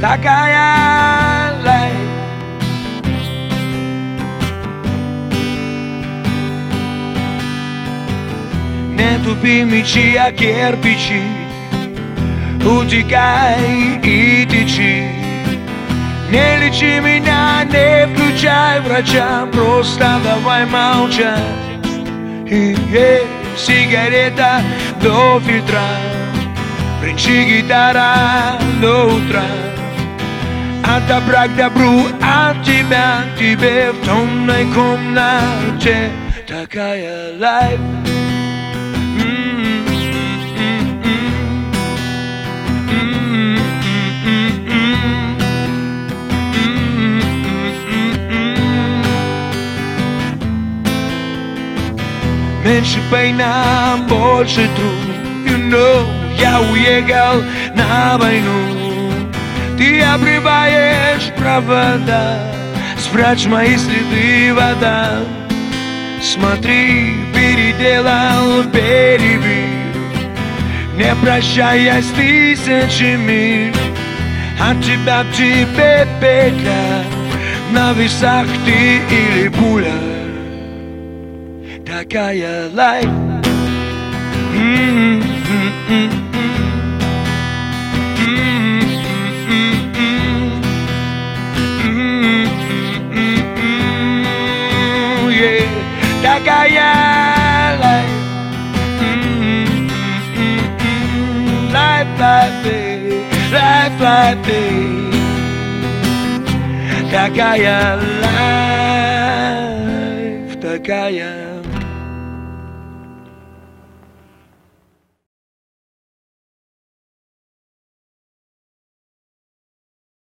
такая life. Не тупи мечи, а кирпичи, утекай и течи. Не лечи меня, не включай врача, просто давай молчать. И сигарета до фильтра, бренчи гитара до утра. От добра к добру, от тебя к тебе в темной комнате. Такая life. Меньше война, больше труд. You know, я уехал на войну. Ты обрываешь провода, спрячь мои следы, вода. Смотри, переделал, перебил, не прощаясь тысячами. От тебя к тебе петля, на весах ты или пуля. Такая life. Yeah. Такая life. Life, life, life, life. Такая life. Такая